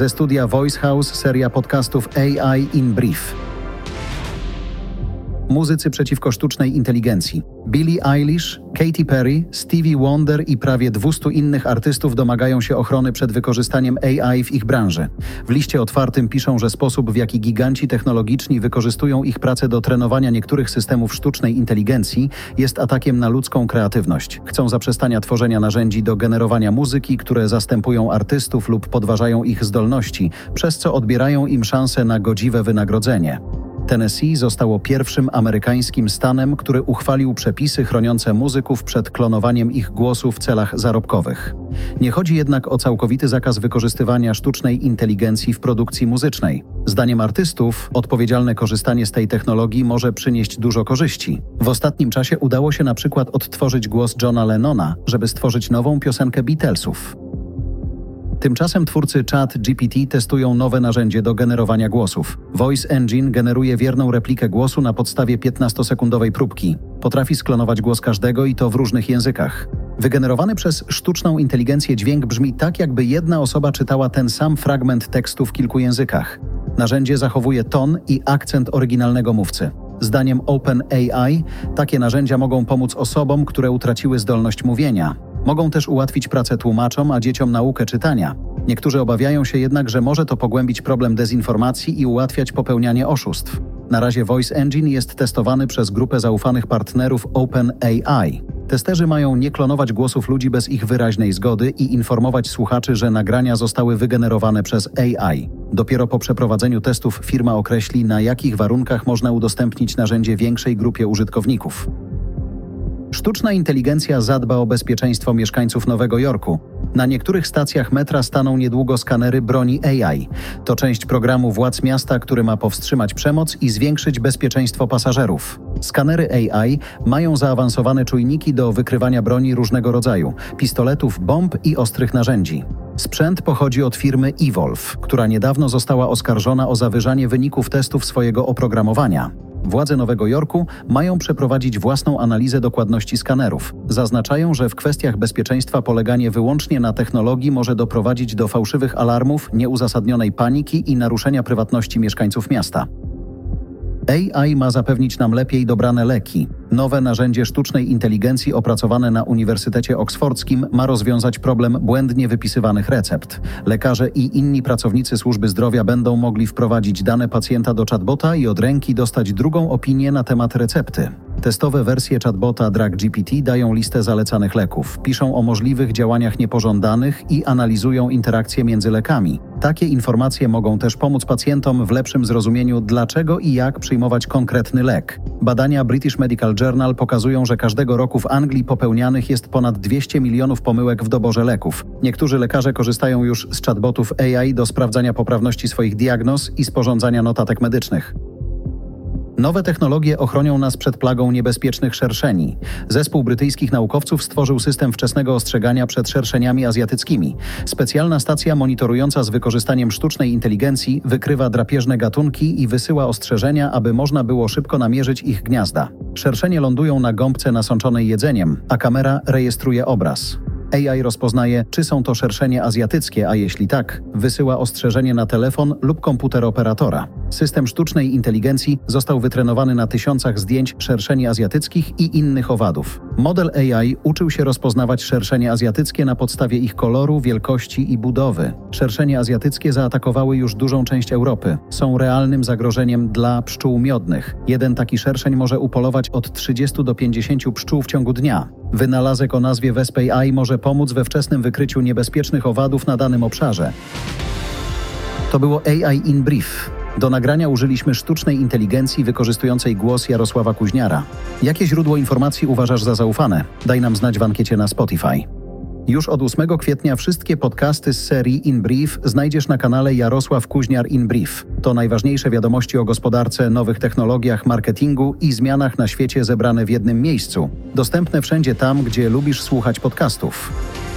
Ze studia Voice House seria podcastów AI in Brief. Muzycy przeciwko sztucznej inteligencji. Billie Eilish, Katy Perry, Stevie Wonder i prawie 200 innych artystów domagają się ochrony przed wykorzystaniem AI w ich branży. W liście otwartym piszą, że sposób, w jaki giganci technologiczni wykorzystują ich pracę do trenowania niektórych systemów sztucznej inteligencji, jest atakiem na ludzką kreatywność. Chcą zaprzestania tworzenia narzędzi do generowania muzyki, które zastępują artystów lub podważają ich zdolności, przez co odbierają im szansę na godziwe wynagrodzenie. Tennessee zostało pierwszym amerykańskim stanem, który uchwalił przepisy chroniące muzyków przed klonowaniem ich głosu w celach zarobkowych. Nie chodzi jednak o całkowity zakaz wykorzystywania sztucznej inteligencji w produkcji muzycznej. Zdaniem artystów, odpowiedzialne korzystanie z tej technologii może przynieść dużo korzyści. W ostatnim czasie udało się na przykład odtworzyć głos Johna Lennona, żeby stworzyć nową piosenkę Beatlesów. Tymczasem twórcy ChatGPT testują nowe narzędzie do generowania głosów. Voice Engine generuje wierną replikę głosu na podstawie 15-sekundowej próbki. Potrafi sklonować głos każdego i to w różnych językach. Wygenerowany przez sztuczną inteligencję dźwięk brzmi tak, jakby jedna osoba czytała ten sam fragment tekstu w kilku językach. Narzędzie zachowuje ton i akcent oryginalnego mówcy. Zdaniem OpenAI takie narzędzia mogą pomóc osobom, które utraciły zdolność mówienia. Mogą też ułatwić pracę tłumaczom, a dzieciom naukę czytania. Niektórzy obawiają się jednak, że może to pogłębić problem dezinformacji i ułatwiać popełnianie oszustw. Na razie Voice Engine jest testowany przez grupę zaufanych partnerów OpenAI. Testerzy mają nie klonować głosów ludzi bez ich wyraźnej zgody i informować słuchaczy, że nagrania zostały wygenerowane przez AI. Dopiero po przeprowadzeniu testów firma określi, na jakich warunkach można udostępnić narzędzie większej grupie użytkowników. Sztuczna inteligencja zadba o bezpieczeństwo mieszkańców Nowego Jorku. Na niektórych stacjach metra staną niedługo skanery broni AI. To część programu władz miasta, który ma powstrzymać przemoc i zwiększyć bezpieczeństwo pasażerów. Skanery AI mają zaawansowane czujniki do wykrywania broni różnego rodzaju, pistoletów, bomb i ostrych narzędzi. Sprzęt pochodzi od firmy Evolve, która niedawno została oskarżona o zawyżanie wyników testów swojego oprogramowania. Władze Nowego Jorku mają przeprowadzić własną analizę dokładności skanerów. Zaznaczają, że w kwestiach bezpieczeństwa poleganie wyłącznie na technologii może doprowadzić do fałszywych alarmów, nieuzasadnionej paniki i naruszenia prywatności mieszkańców miasta. AI ma zapewnić nam lepiej dobrane leki. Nowe narzędzie sztucznej inteligencji opracowane na Uniwersytecie Oksfordzkim ma rozwiązać problem błędnie wypisywanych recept. Lekarze i inni pracownicy służby zdrowia będą mogli wprowadzić dane pacjenta do chatbota i od ręki dostać drugą opinię na temat recepty. Testowe wersje chatbota DrugGPT dają listę zalecanych leków, piszą o możliwych działaniach niepożądanych i analizują interakcje między lekami. Takie informacje mogą też pomóc pacjentom w lepszym zrozumieniu, dlaczego i jak przyjmować konkretny lek. Badania British Medical Journal pokazują, że każdego roku w Anglii popełnianych jest ponad 200 milionów pomyłek w doborze leków. Niektórzy lekarze korzystają już z chatbotów AI do sprawdzania poprawności swoich diagnoz i sporządzania notatek medycznych. Nowe technologie ochronią nas przed plagą niebezpiecznych szerszeni. Zespół brytyjskich naukowców stworzył system wczesnego ostrzegania przed szerszeniami azjatyckimi. Specjalna stacja monitorująca z wykorzystaniem sztucznej inteligencji wykrywa drapieżne gatunki i wysyła ostrzeżenia, aby można było szybko namierzyć ich gniazda. Szerszenie lądują na gąbce nasączonej jedzeniem, a kamera rejestruje obraz. AI rozpoznaje, czy są to szerszenie azjatyckie, a jeśli tak, wysyła ostrzeżenie na telefon lub komputer operatora. System sztucznej inteligencji został wytrenowany na tysiącach zdjęć szerszeni azjatyckich i innych owadów. Model AI uczył się rozpoznawać szerszenie azjatyckie na podstawie ich koloru, wielkości i budowy. Szerszenie azjatyckie zaatakowały już dużą część Europy. Są realnym zagrożeniem dla pszczół miodnych. Jeden taki szerszeń może upolować od 30 do 50 pszczół w ciągu dnia. Wynalazek o nazwie Vespay AI może pomóc we wczesnym wykryciu niebezpiecznych owadów na danym obszarze. To było AI in Brief. Do nagrania użyliśmy sztucznej inteligencji wykorzystującej głos Jarosława Kuźniara. Jakie źródło informacji uważasz za zaufane? Daj nam znać w ankiecie na Spotify. Już od 8 kwietnia wszystkie podcasty z serii In Brief znajdziesz na kanale Jarosław Kuźniar In Brief. To najważniejsze wiadomości o gospodarce, nowych technologiach, marketingu i zmianach na świecie zebrane w jednym miejscu. Dostępne wszędzie tam, gdzie lubisz słuchać podcastów.